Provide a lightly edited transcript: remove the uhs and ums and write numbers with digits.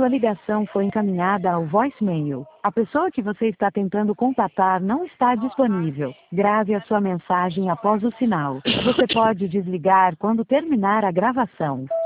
Sua ligação foi encaminhada ao voicemail. A pessoa que você está tentando contatar não está disponível. Grave a sua mensagem após o sinal. Você pode desligar quando terminar a gravação.